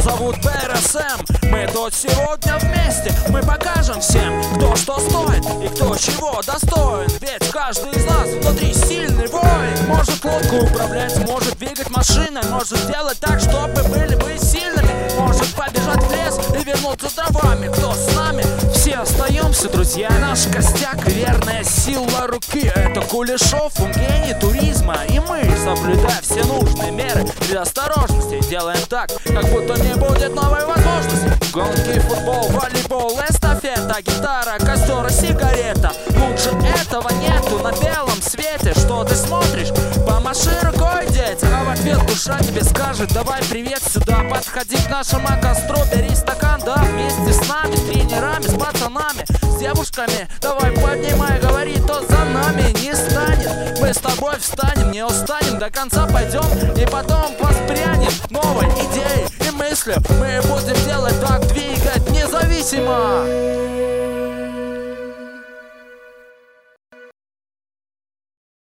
зовут БРСМ. Мы тут сегодня вместе, мы покажем всем, кто что стоит и кто чего достоин. Ведь каждый из нас внутри сильный воин. Может лодку управлять, может двигать машиной, может сделать так, чтобы были бы сильными. Может побежать в лес и вернуться дровами. Кто с нами? Все остаемся, друзья. Наш костяк и верная сила руки. Это Кулешов, он гений туризма. И мы, соблюдая все нужные меры предосторожности, делаем так, как будто не будет новой возможности. Гонки, футбол, волейбол, эстафета, гитара, костер и сигарета. Лучше этого нету на белом свете. Что ты смотришь? Помаши рукой, дети. А в ответ душа тебе скажет: давай привет сюда, подходи к нашему костру, бери стакан, да, вместе с нами, с тренерами, с пацанами, с девушками. Давай поднимай, говори, то за нами не станет. Мы с тобой встанем, не устанем, до конца пойдем и потом воспрянем новой идеей и мыслью. Мы будем делать так, двигать независимо.